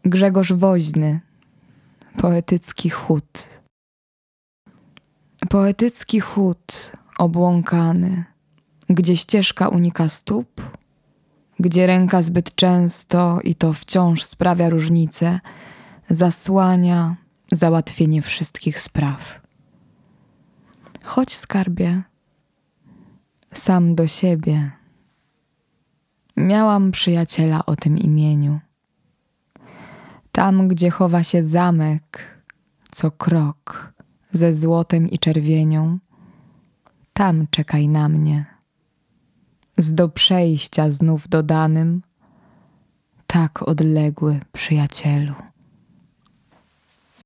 Grzegorz Woźny. Poetycki chód. Poetycki chód obłąkany, gdzie ścieżka unika stóp, gdzie ręka zbyt często, i to wciąż sprawia różnicę, zasłania załatwienie wszystkich spraw. Chodź, skarbie, sam do siebie. Miałam przyjaciela o tym imieniu. Tam, gdzie chowa się zamek, co krok ze złotem i czerwienią, tam czekaj na mnie. Z do przejścia znów dodanym, tak odległy przyjacielu.